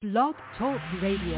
Blog Talk Radio.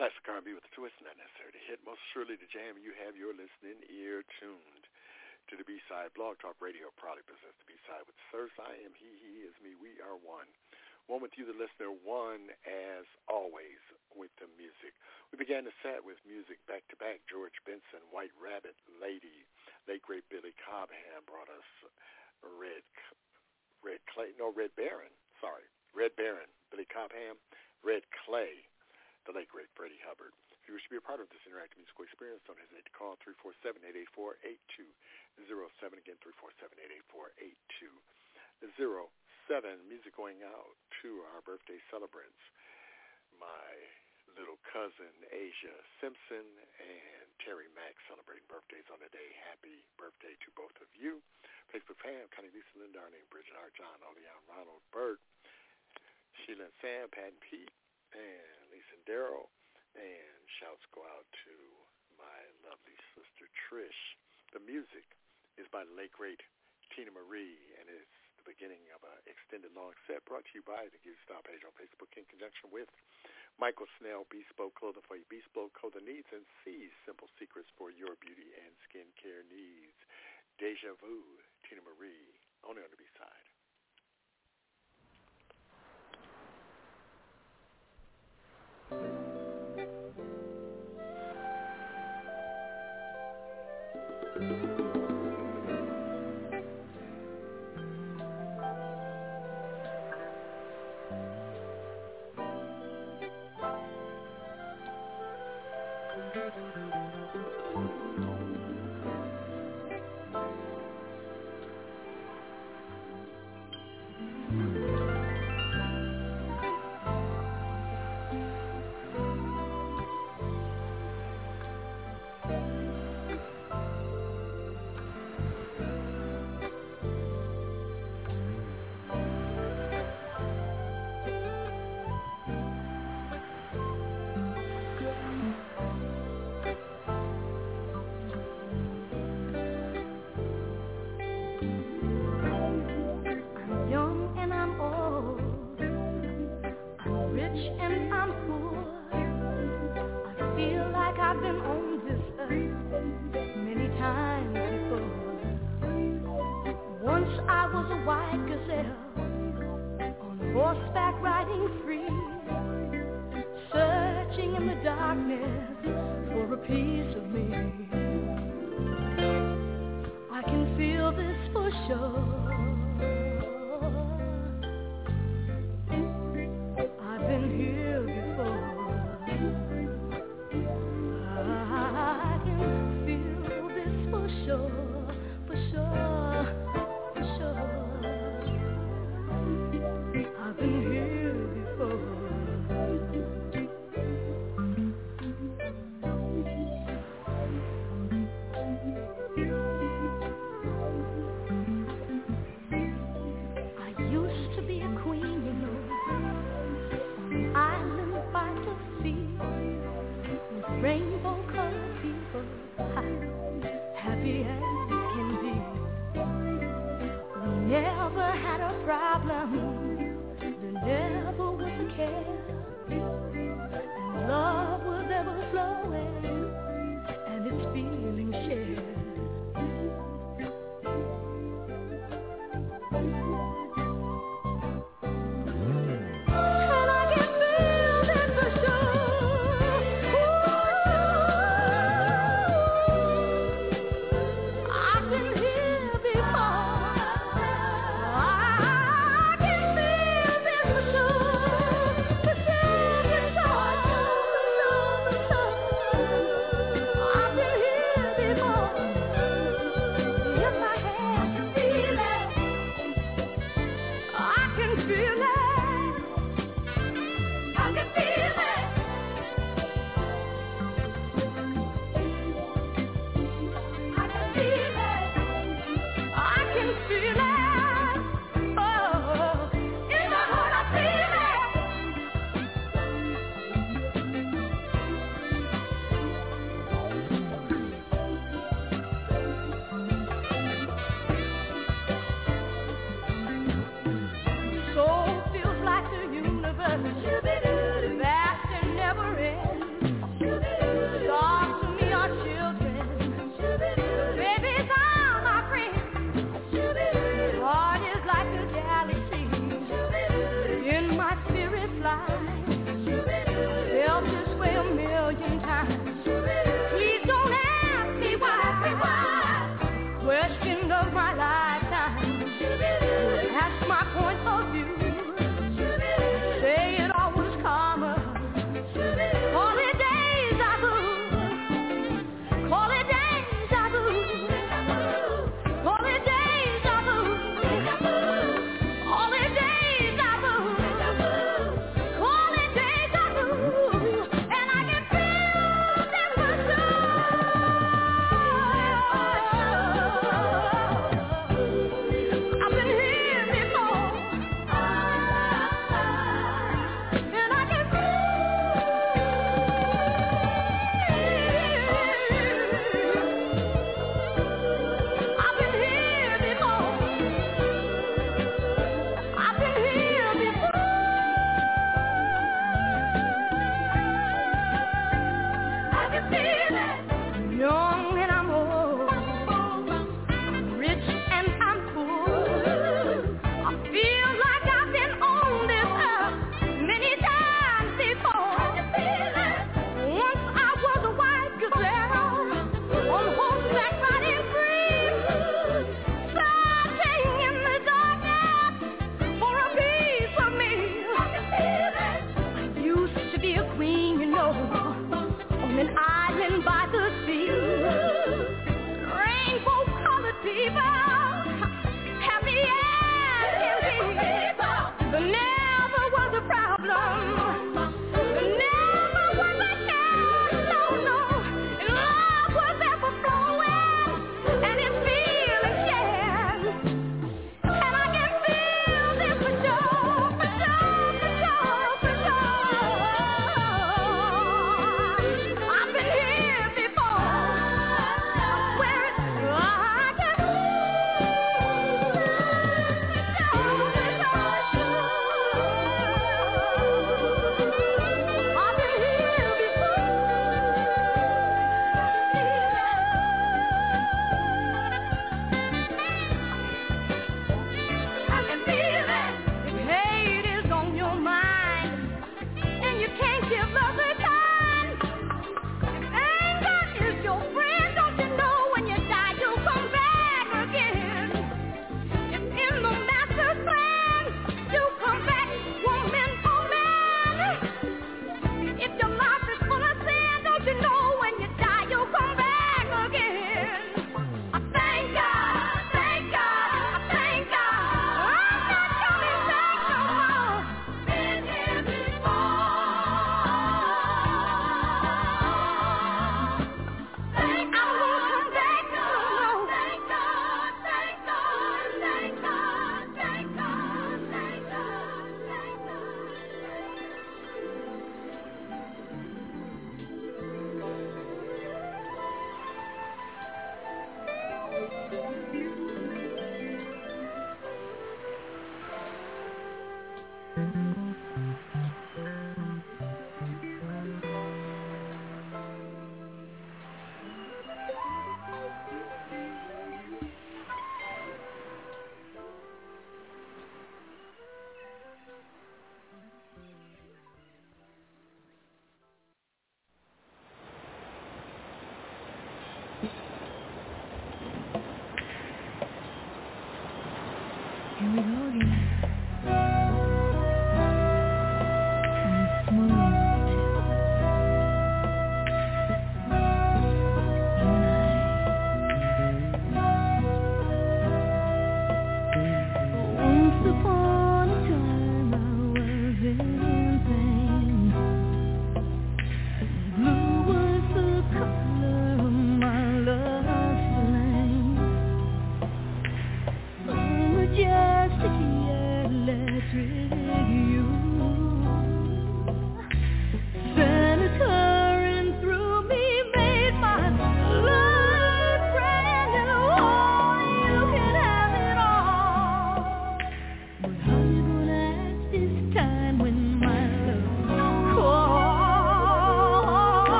Classic R&B with a twist, not necessary to hit. Most surely to jam, you have your listening ear tuned to the B-Side Blog Talk Radio, proudly presents the B-Side with Sirs. I am he is me, we are one. One with you, the listener, one as always with the music. We began the set with music back-to-back. George Benson, White Rabbit, Lady, late great Billy Cobham brought us Red Baron, Billy Cobham, Red Clay, the late great Freddie Hubbard. If you wish to be a part of this interactive musical experience, don't hesitate to call 347-884-8207. Again, 347-884-8207. Music going out to our birthday celebrants, my little cousin Asia Simpson and Terry Mack, celebrating birthdays on the day. Happy birthday to both of you. Facebook fam, Connie, Lisa, Linda, Arlene, Bridget, Art, John, Oleon, Ronald, Bert, Sheila and Sam, Pat and Pete, and Lisa and Daryl. And shouts go out to my lovely sister Trish. The music is by the late great Tina Marie, and it's the beginning of an extended long set brought to you by the Give Style page on Facebook in conjunction with Michael Snell, Bespoke Clothing for your bespoke clothing needs, and C's Simple Secrets for your beauty and skincare needs. Deja Vu, Tina Marie, only on the B-Side.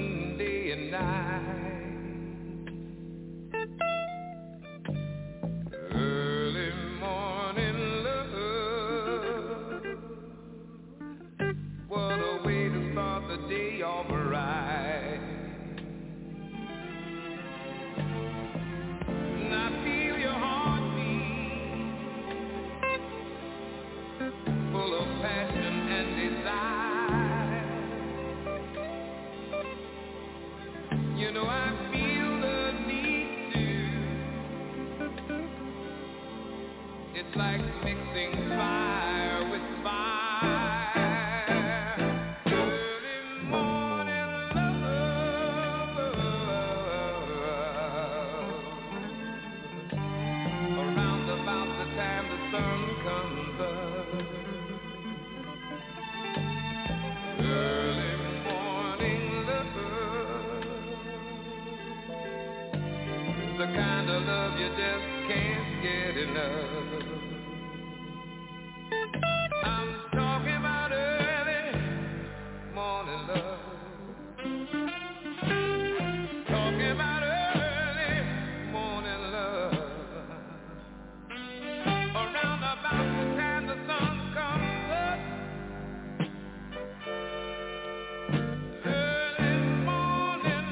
between day and night. Early morning love, what a way to start the day off right. And I feel your heartbeat, full of passion and desire. You know I feel the need to. It's like mixing fire with fire. Early morning love, around about the time the sun comes up. Early morning love, the kind of love you just can't get enough. I'm talking about early morning love. Talking about early morning love. Around about the time the sun comes up. Early morning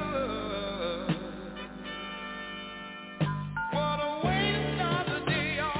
love. What a way to start the day off.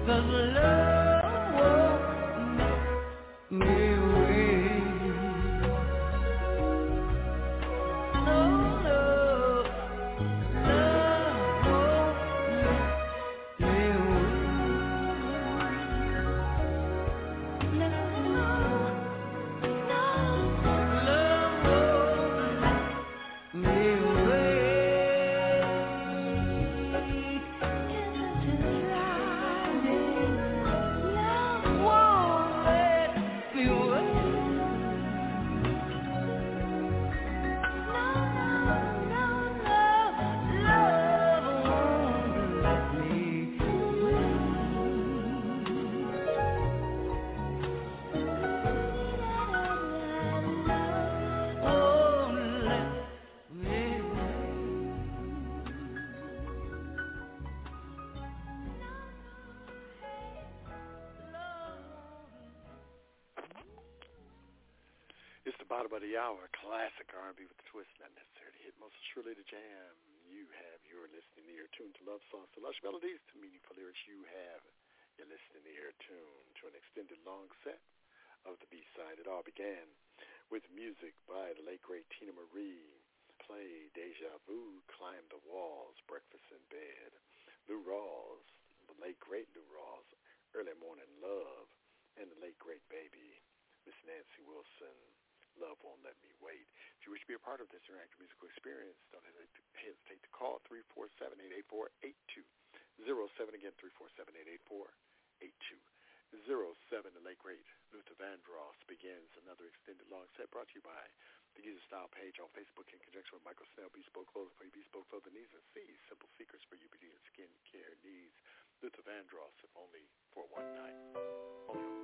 Bottom of the hour, classic R&B with a twist, not necessarily hit, most surely the jam. You have your listening ear tuned to love songs, to lush melodies, to meaningful lyrics. You have your listening ear tuned to an extended long set of the B-side. It all began with music by the late great Tina Marie, played Deja Vu, Climb the Walls, Breakfast in Bed, Lou Rawls, the late great Lou Rawls, Early Morning Love, and the late great baby, Miss Nancy Wilson, Love Won't Let Me Wait. If you wish to be a part of this interactive musical experience, don't hesitate to call 347-884-8207. Again, 347-884-8207. The late great Luther Vandross begins another extended long set brought to you by the Geezer Style page on Facebook in conjunction with Michael Snell, Bespoke Clothing for your bespoke clothing needs, and C, Simple Secrets for your beauty and skin care needs. Luther Vandross, if only for one night. Only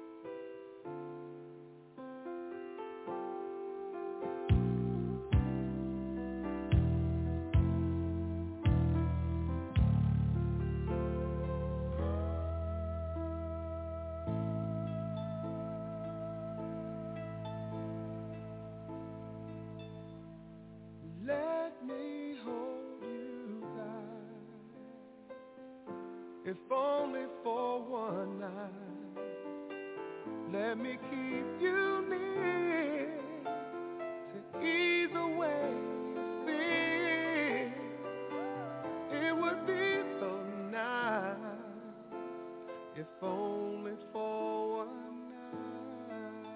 if only for one night. Let me keep you near to ease away fear. It would be so nice if only for one night.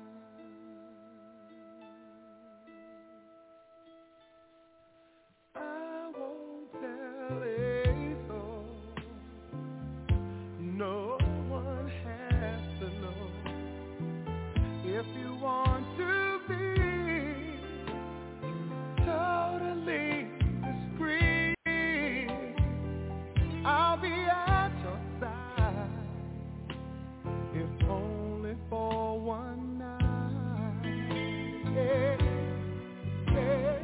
I won't tell it. No one has to know. If you want to be totally discreet, I'll be at your side, if only for one night. Yeah, yeah,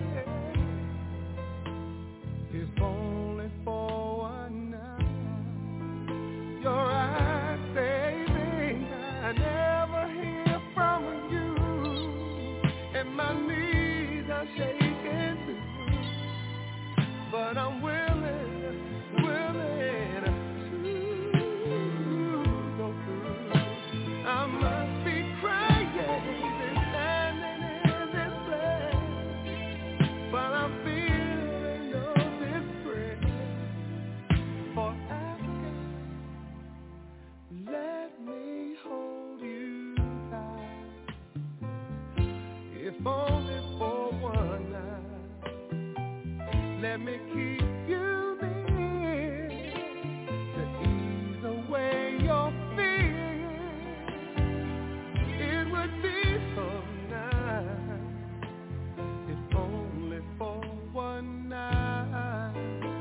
if only for one night. Your eyes say things I never hear from you, and my knees are shaking too. But I'm willing to go through. I must be crying and standing in this place, but I'm feeling no disgrace for asking. Let me hold you tight, if only for one night. Let me keep you near to ease away your fears. It would be so nice, if only for one night.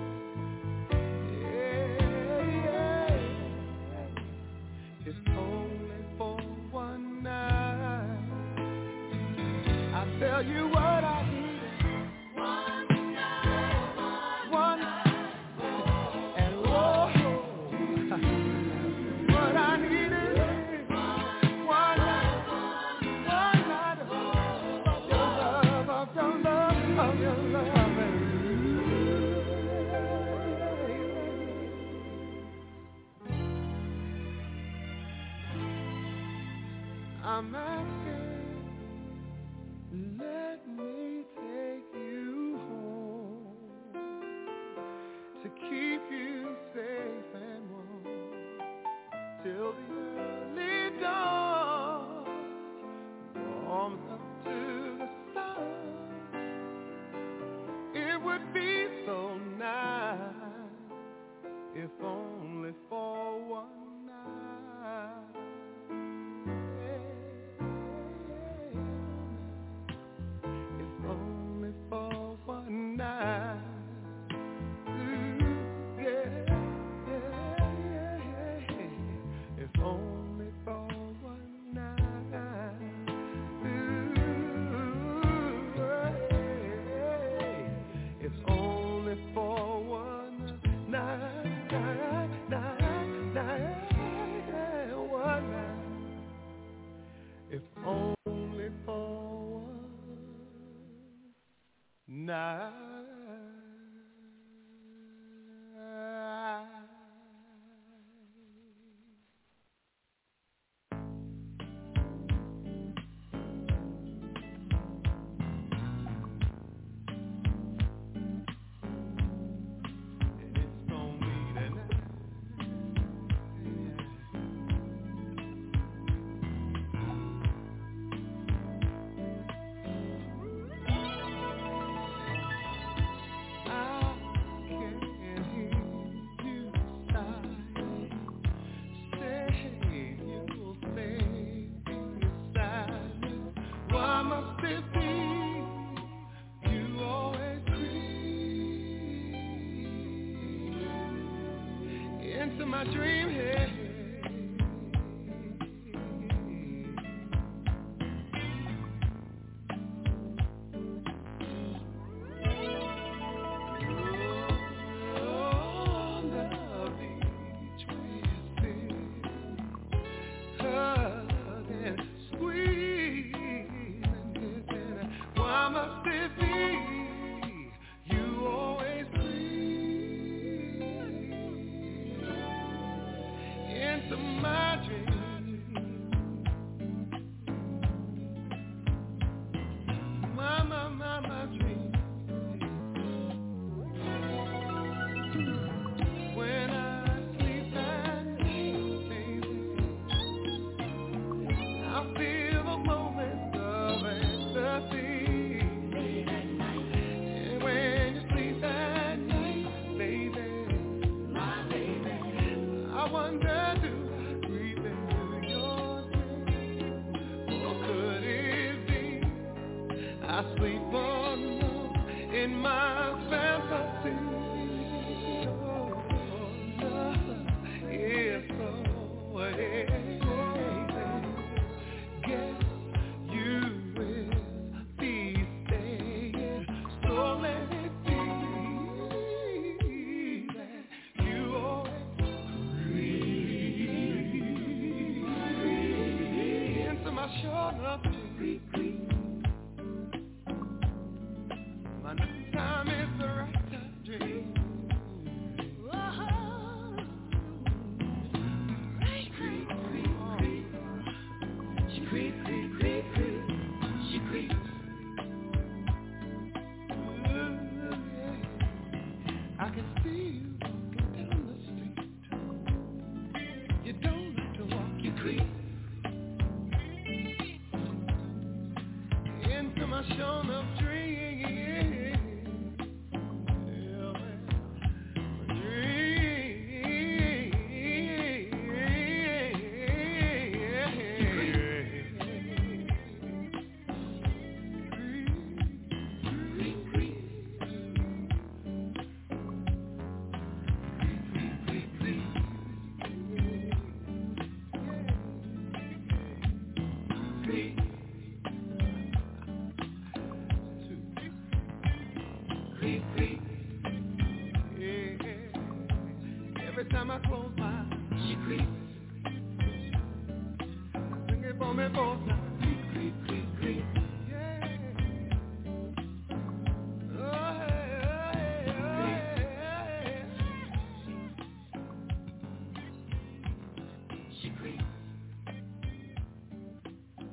If only for one night. I tell you what I need. One night. And oh, what I need is one night. One night of your love, of your love, of your love. I'm asking, let me take you home to keep you safe and warm till the early dawn warms up to the sun. It would be so nice if only for one night. If only for one night. If only for one night. If only for one night, one night. If only for one night. Into my dream head. Oh, love each way you sit, hug and squeeze and kiss, and why must it be you always into my dreams, my dreams. When I sleep at night, baby, I feel a moment of ecstasy. Late at night, and when you sleep at night, baby, my baby, I wonder. I sleep alone in my fantasy. Oh, love is so guess you will be staying, so let it be that you always breathe into my short of time is the right time to dream. She creeps. She creeps. I can see you walking down the street. You don't have to walk, you creep into my shown up dream. Every time I close my eyes, she creeps. Sing it for me both times. Creep. Yeah. Oh, hey. She creeps.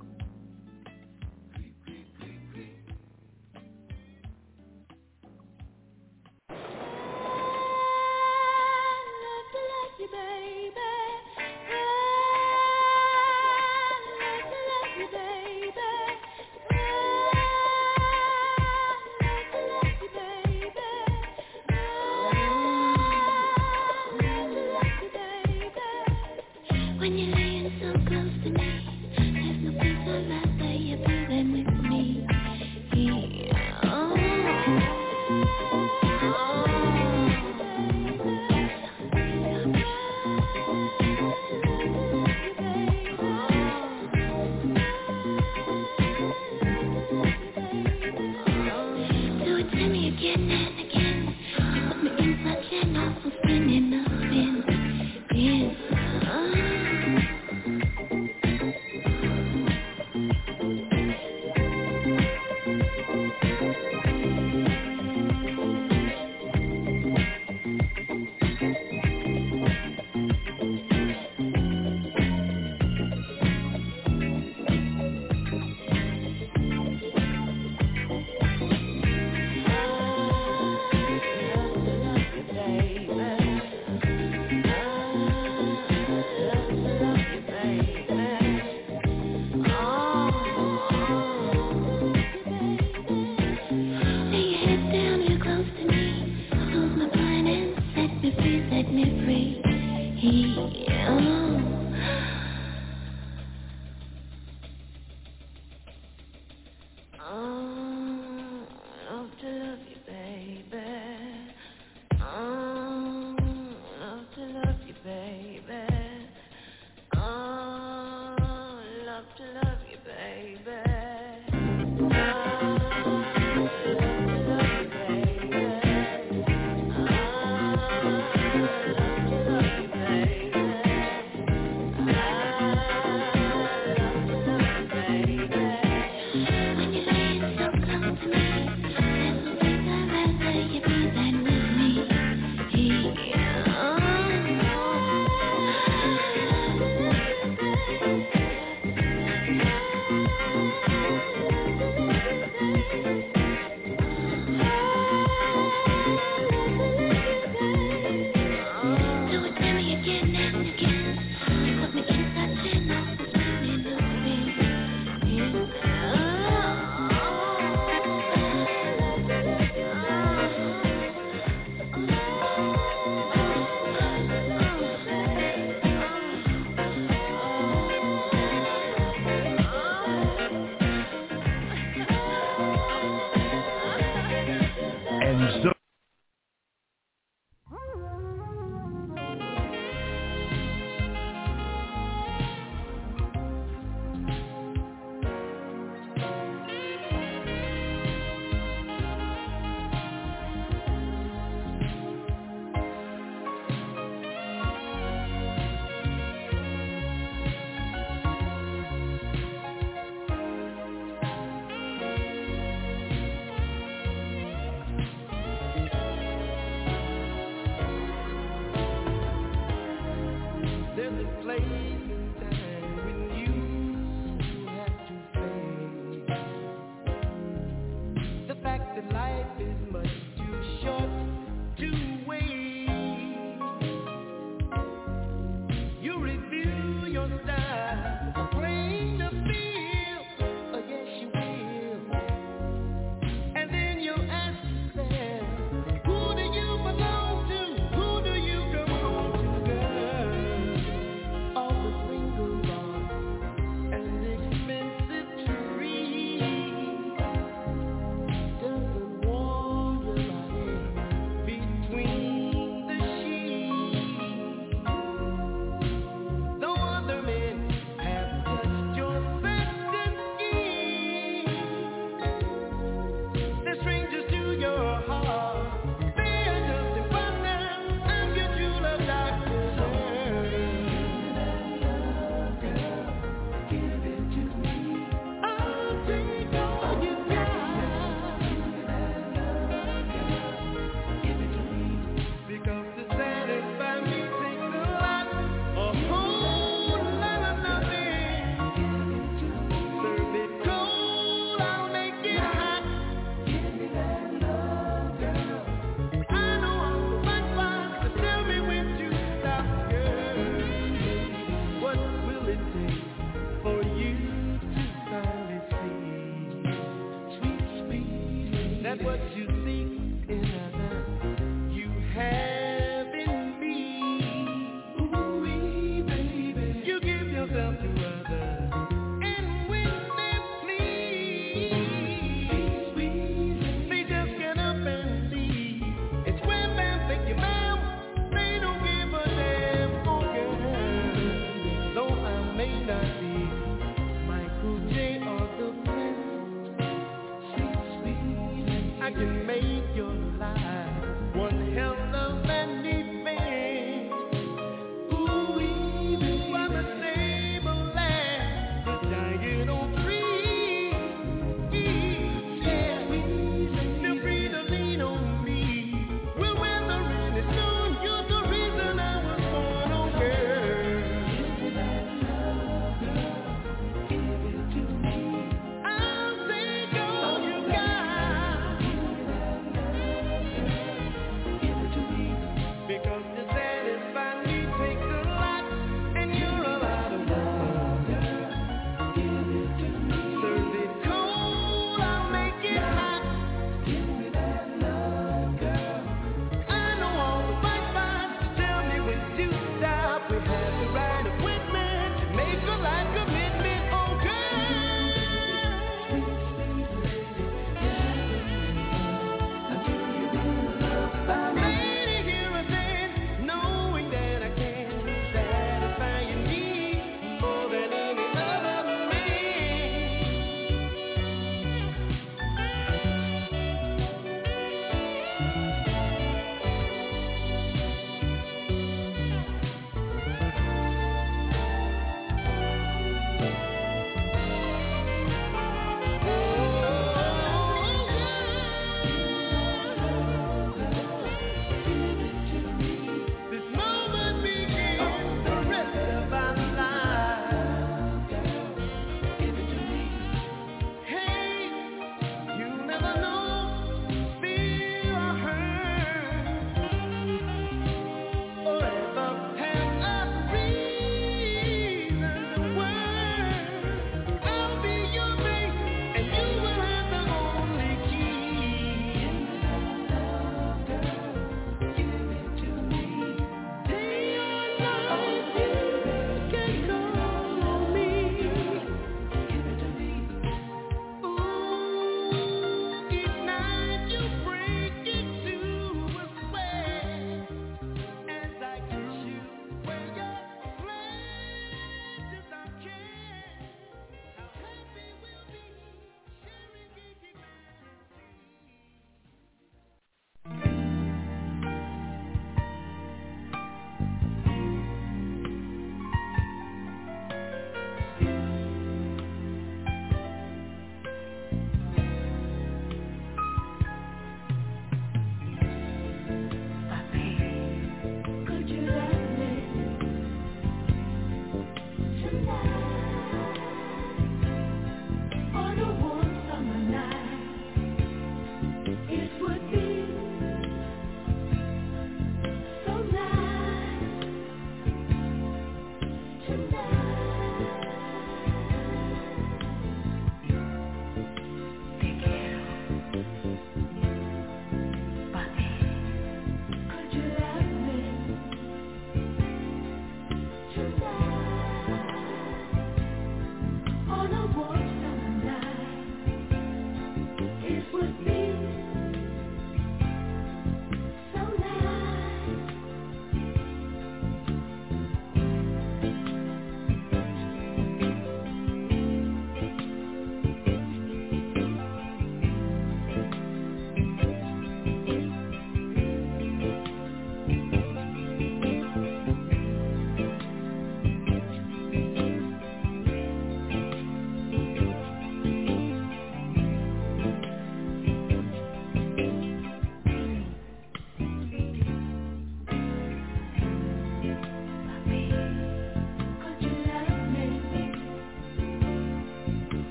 You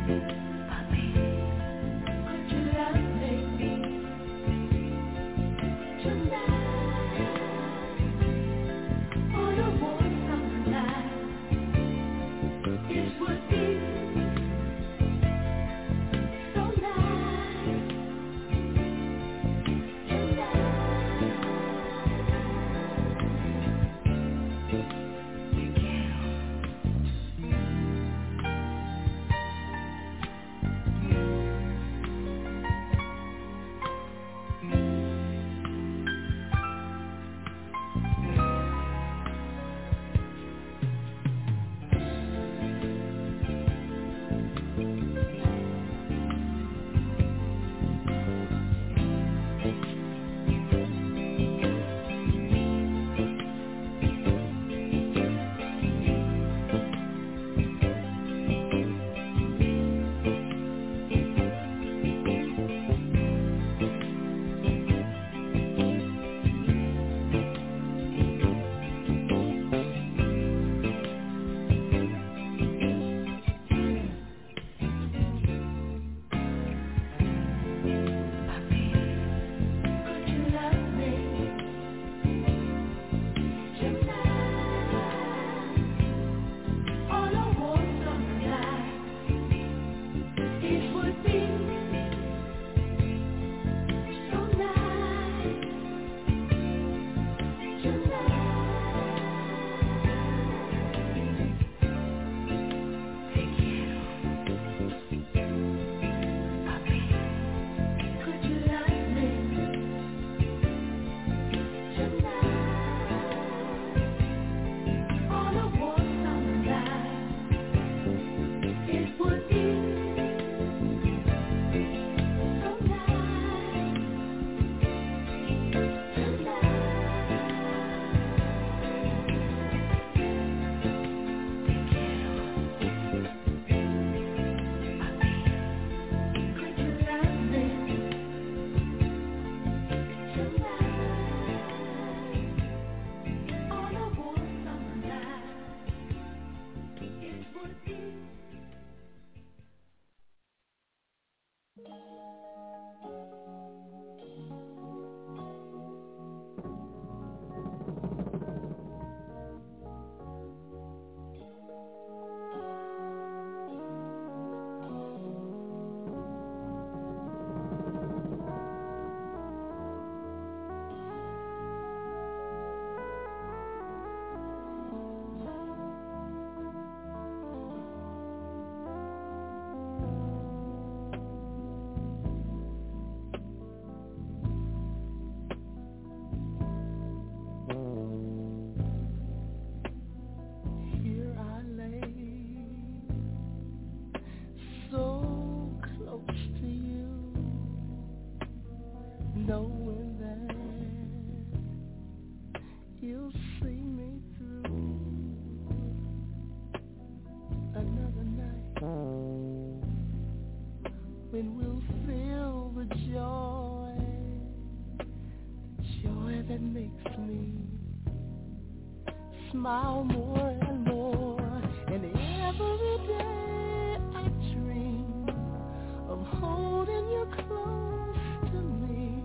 Smile more and more, and every day I dream of holding you close to me,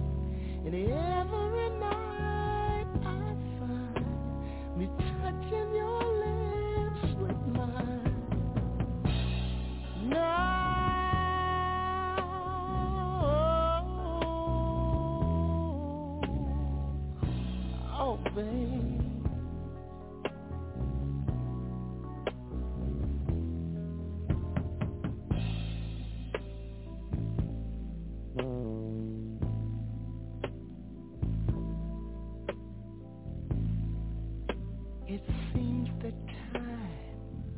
and every night I find me touching your lips with mine. Now, oh babe, it seems that time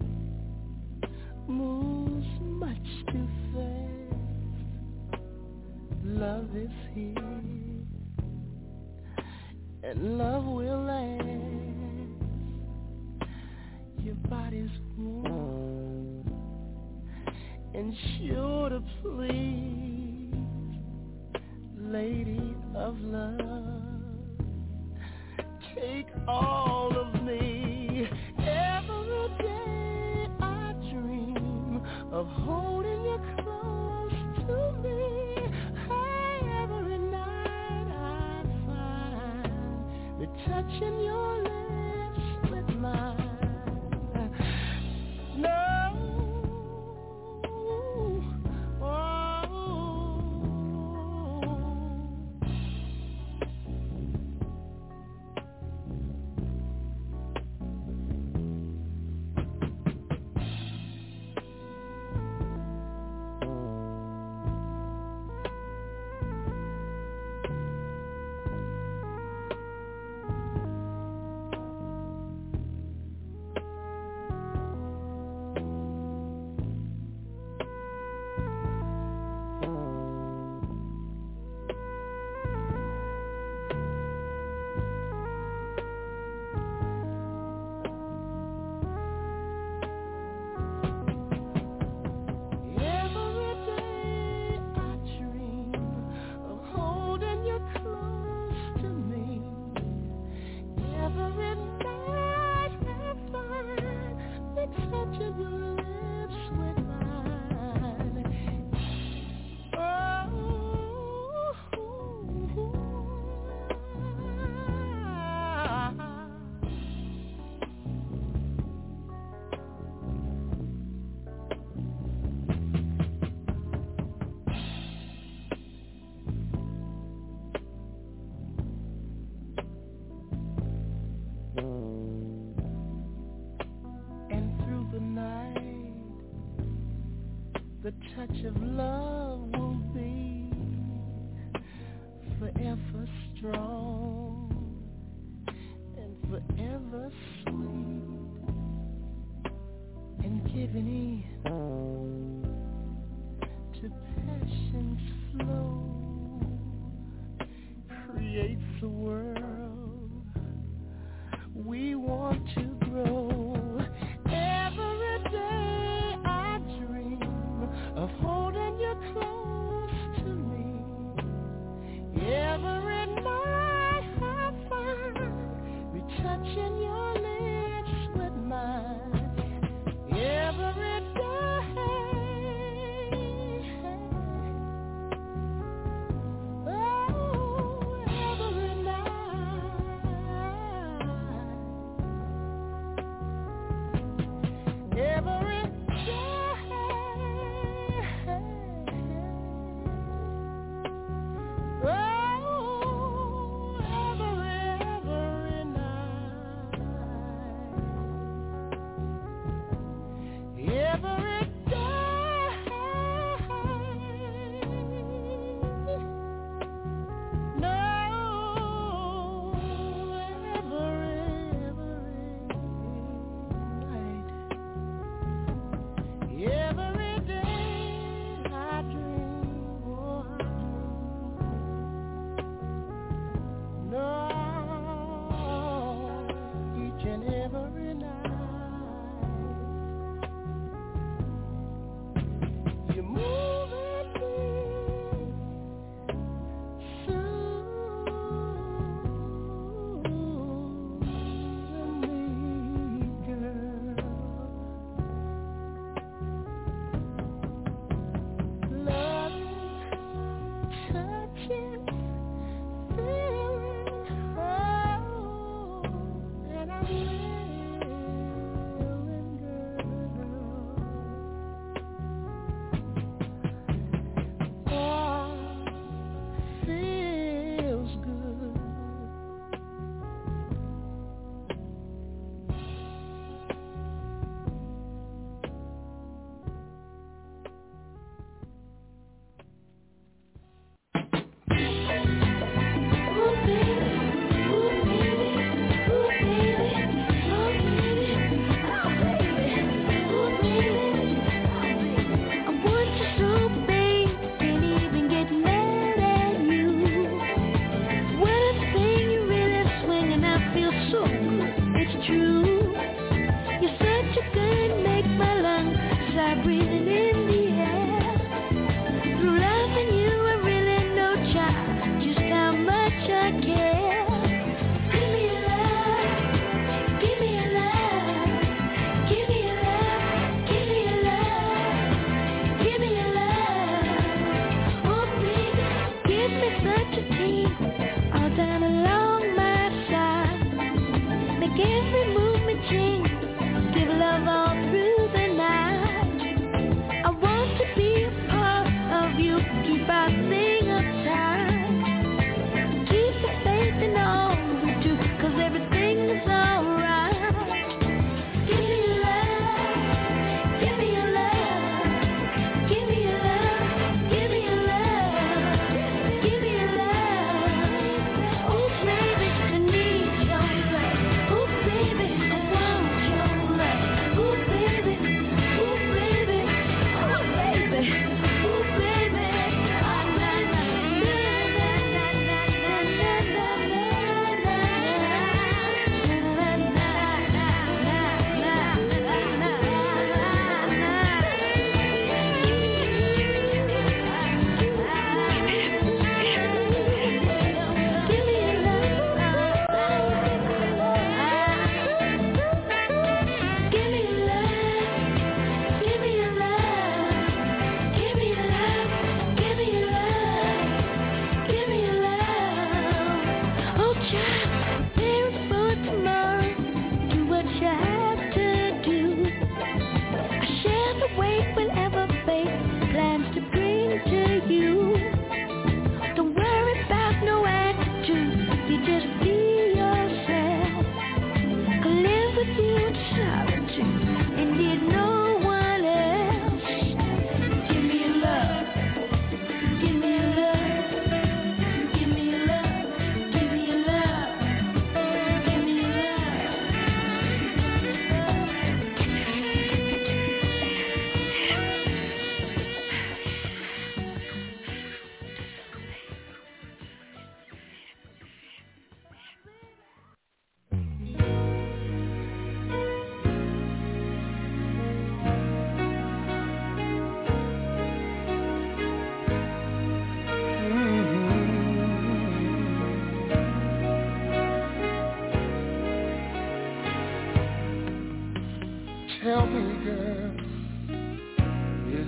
moves much too fast. Love is here, and love will last. Your body's warm and sure to please, lady of love. Take all of me. Every day I dream of of holding you close to me. Hey, every night I find me touching your lips with mine. No. The touch of love will be forever strong and forever sweet, and giving in to passion's flow creates a world we want to grow. Every day I dream of holding you close to me. Every night I find me touching your lips with mine. Every day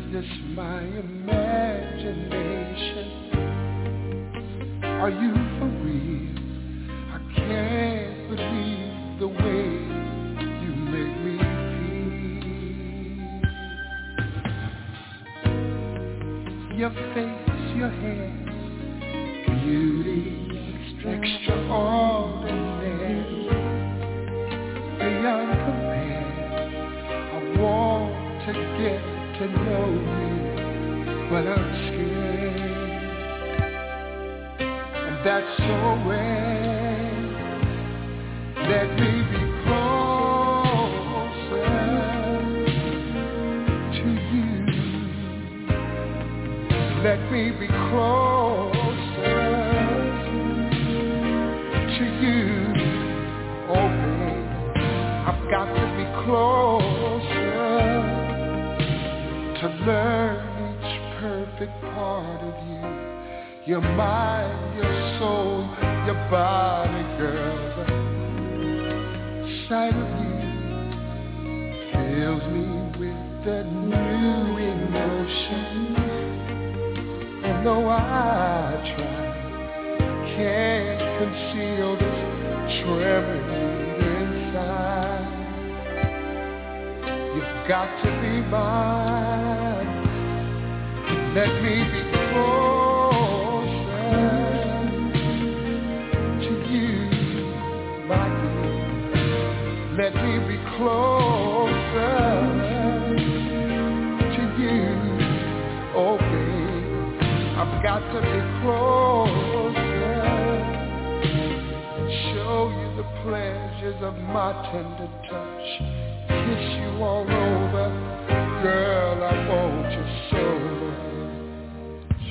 this my imagination? Are you for real? I can't believe the way you make me feel. Your face, your hair, beauty, extraordinary, beyond compare. I want to get to know you, but I'm scared. And that's so rare. Let me be closer to you. Let me be closer to you. Oh, baby, I've got to be closer to learn each perfect part of you. Your mind, your soul, your body, girl. The sight of you fills me with a new emotion. And though I try, can't conceal this trembling inside. You've got to be mine. Let me be closer to you, my dear. Let me be closer to you. Oh, baby, I've got to be closer. Show you the pleasures of my tender touch. Kiss you all over. Girl, I want you so much.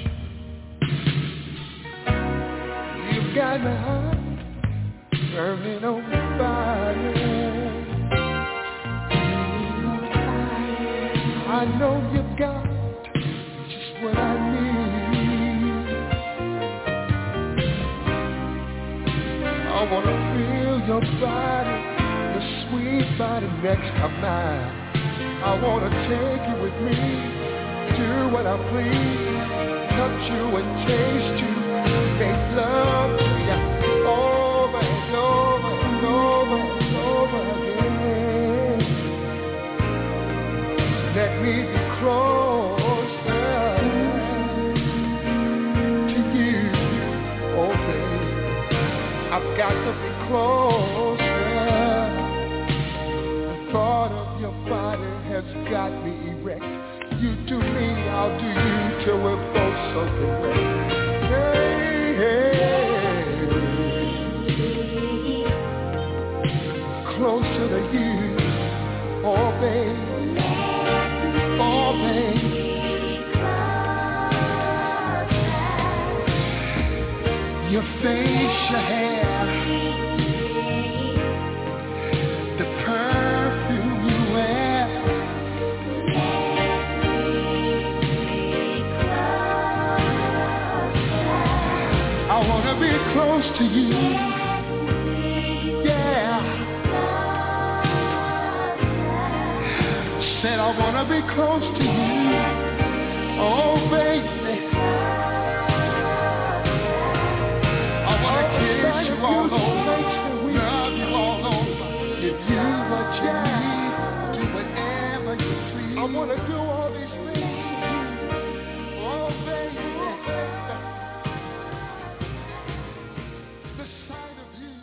You've got my heart burning on fire. I know you've got just what I need. I wanna feel your body, your sweet body next to mine. I wanna take you with me, do what I please, touch you and taste you, make love to you over and over and over and over again. Let me be closer to you, oh baby. I've got to be closer. The thought of your body has got me erect. You do me, I'll do you till we're both soaking wet. Hey, hey. Closer to you, oh baby, oh baby. Your face, your hair, the perfume you wear. I wanna be close to you. Yeah. Said I wanna be close to you. Oh baby. I wanna kiss you all over, love you all over, give you what you need, do whatever you please. I wanna do all these things for you. Oh baby. The sight of you.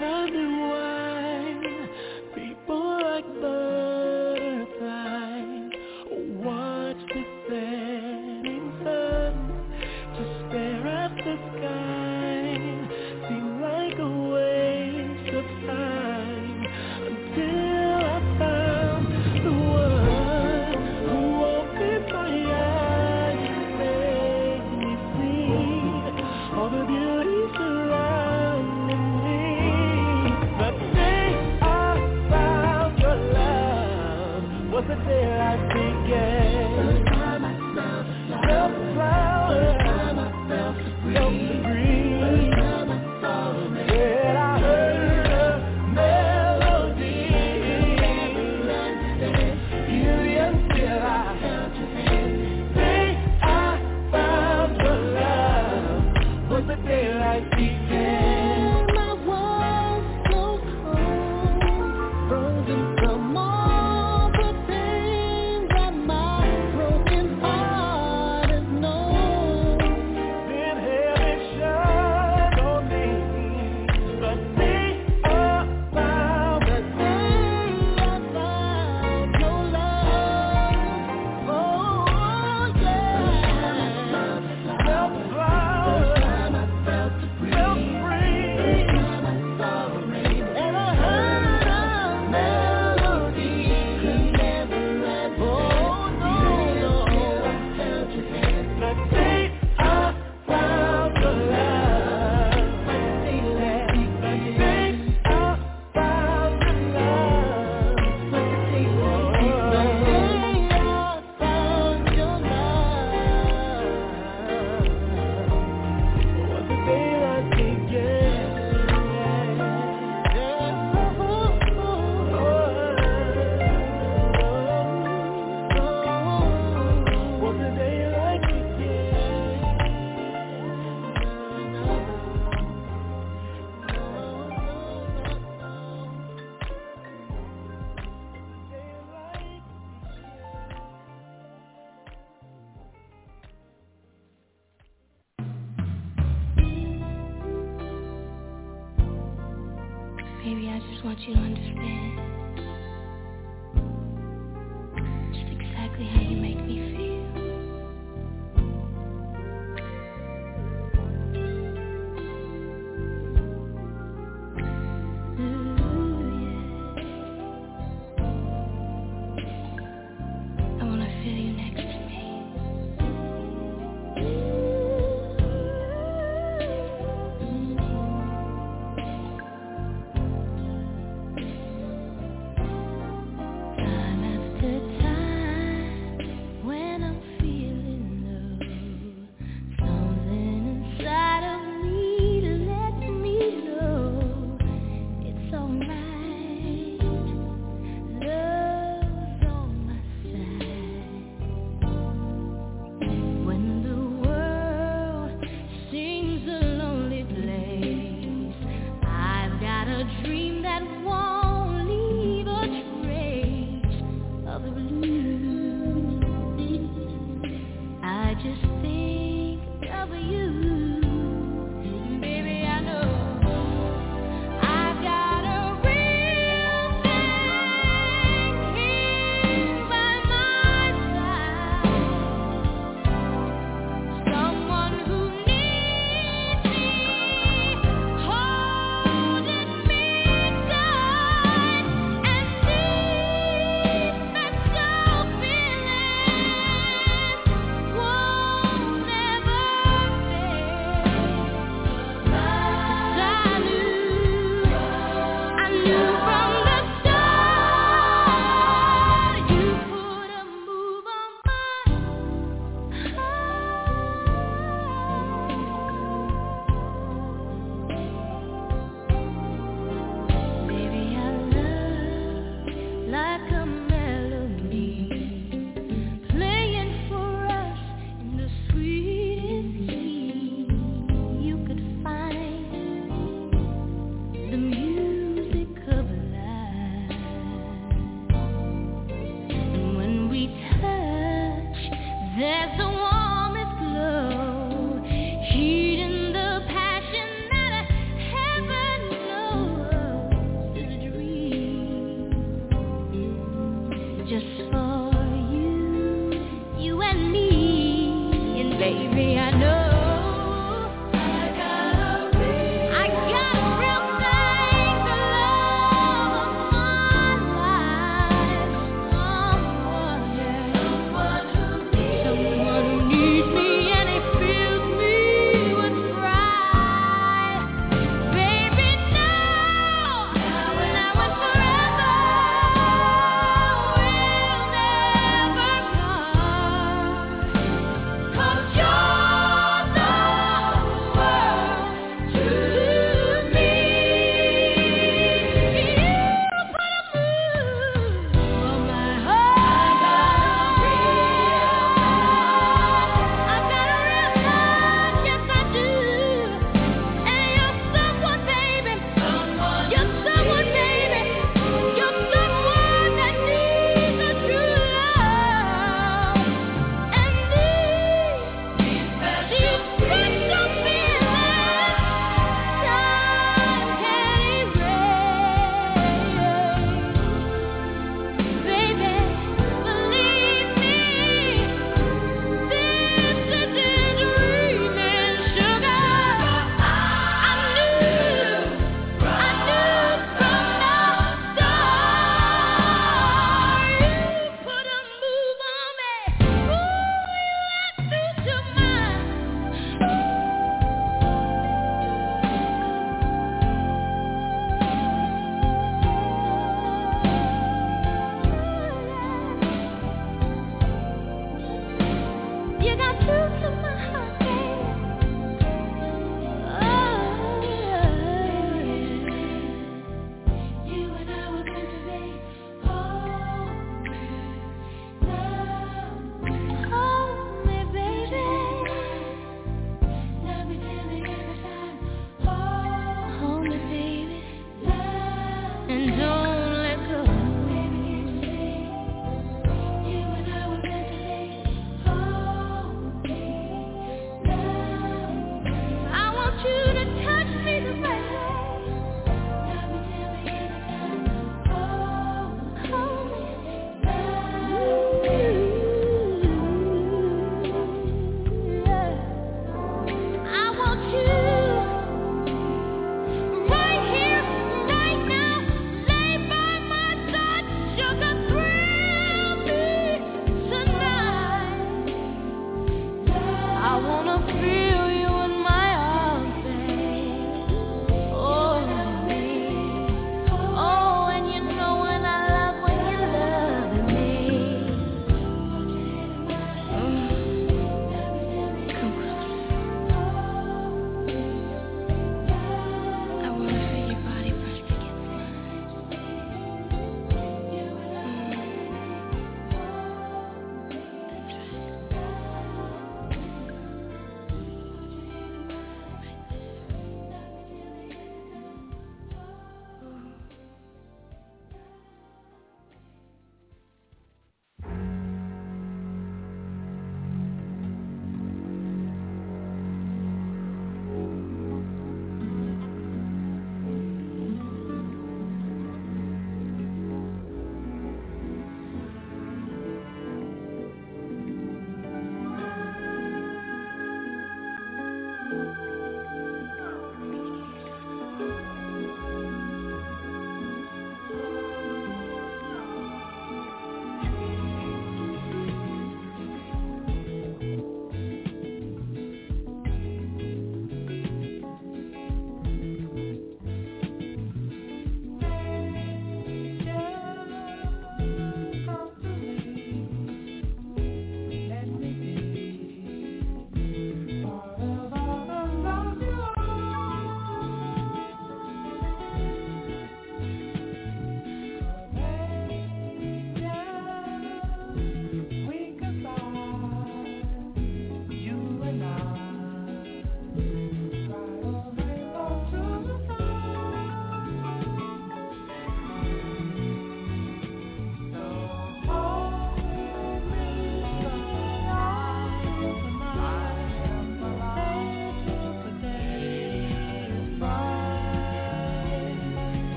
wondering why people like butterflies watch the setting sun, just stare at the sky, seem like a waste of time, until I found the one who opened my eyes and made me see all the beauty surrounding me. The day I found your love was the day I began. The time I felt the flowers, the time I felt the breeze, the time I saw the rain. When I heard a melody, beauty until I held your hand. The day I found your love was the day life began. My world so cold, frozen from all the pain that my broken heart has known. Then heaven shone on me, the day I found, the day I found your love. Oh yeah, felt flowers, felt free, and I heard a melody. Could never let go. No, no. The day I found your love, the day I found your love, the day I found your love was the day life began. Was the day life Baby, I just want you to understand just exactly how you make me feel. I want to feel you next to me. Right here, right now, lay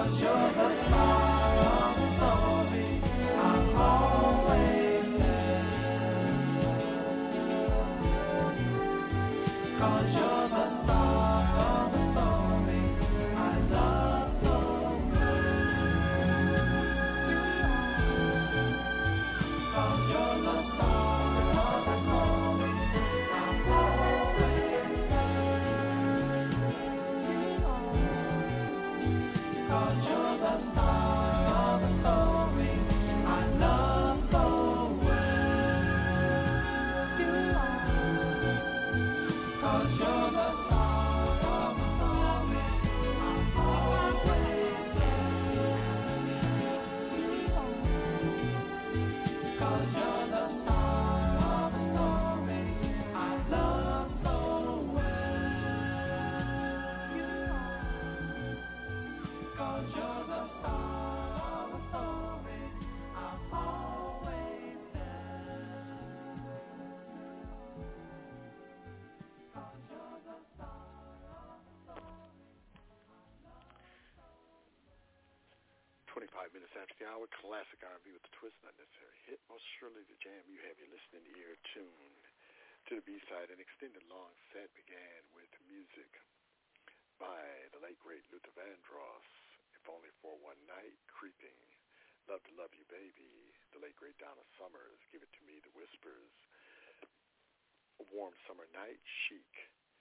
Minutes after the hour, classic R&B with the twist, not necessarily hit. Most surely the jam you have your listening ear tuned to the B-side. An extended long set began with music by the late great Luther Vandross, If Only for One Night, Creeping, Love to Love You Baby, the late great Donna Summers, Give It to Me, The Whispers, A Warm Summer Night, Chic,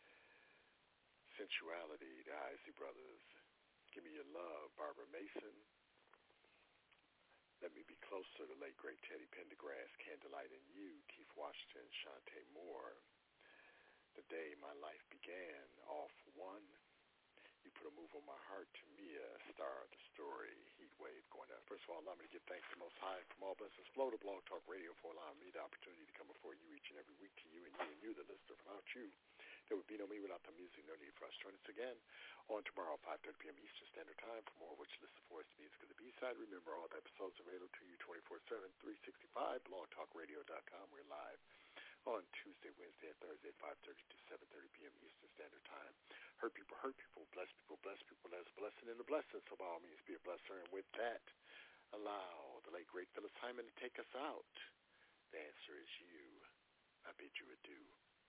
Sensuality, the Isley Brothers, Give Me Your Love, Barbara Mason, Let Me Be Closer, the late great Teddy Pendergrass, Candlelight and You, Keith Washington, Shantae Moore, The Day My Life Began, Off One, You Put a Move on My Heart, to Mia, Star of the Story, Heat Wave going out. First of all, allow me to give thanks to Most High from all blessings flow to Blog Talk Radio for allowing me the opportunity to come before you each and every week, to you and you, the listener. Without you, there would be no me. Without the music, no need for us. Join us again on tomorrow, 5:30 p.m. Eastern Standard Time, for more which listen for us, the music of the B-side. Remember, all the episodes available to you 24/7, 365, blogtalkradio.com. We're live on Tuesday, Wednesday, and Thursday, 5:30 to 7:30 p.m. Eastern Standard Time. Hurt people, bless people, bless people. That's a blessing and a blessing, so by all means be a blesser. And with that, allow the late, great Phyllis Hyman to take us out. The answer is you. I bid you adieu.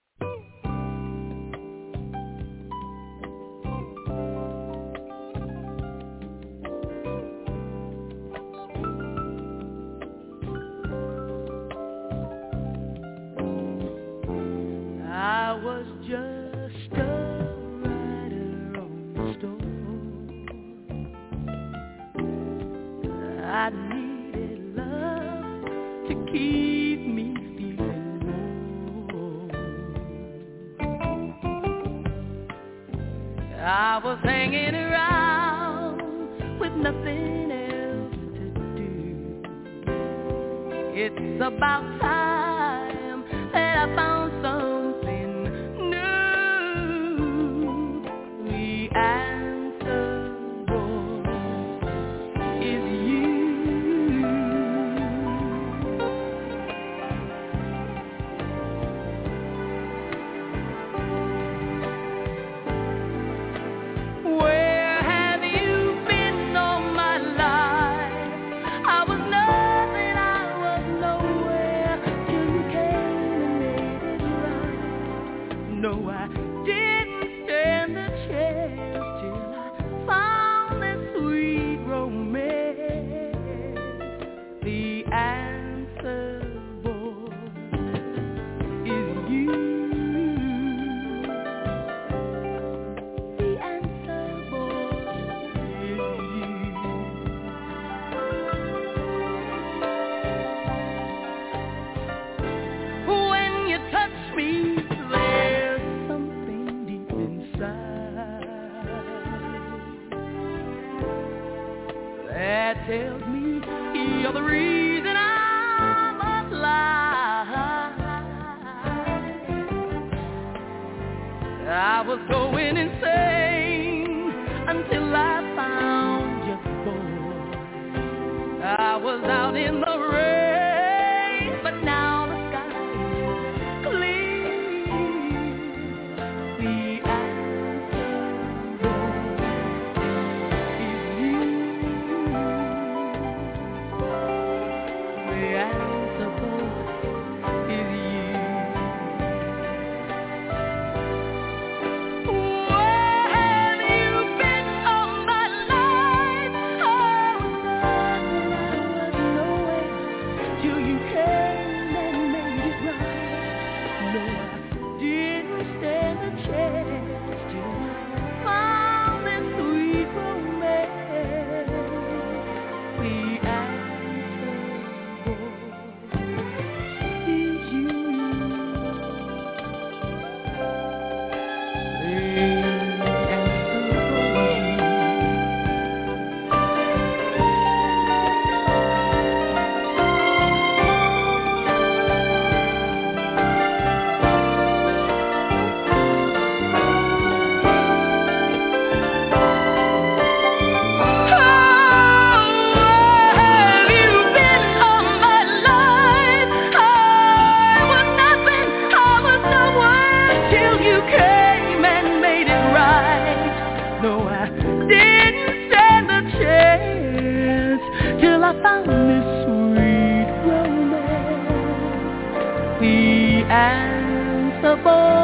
I was just a writer on the store. I needed love to keep me feeling warm. I was hanging around with nothing else to do. It's about time that I found something new. The answer, boy, is you. Where have you been all my life? I was nothing, I was nowhere till you came and made it right. No, I didn't stand the chance till I found that sweet romance. The answer, boy, is you. The answer, boy, is you. When you touch me, there's something deep inside that tells me you're the reason I'm alive. I was going insane until I found you, boy. I was out in the rain, but now the sky is clear. The answer, boy, is you. found this sweet romance. The answer, boy,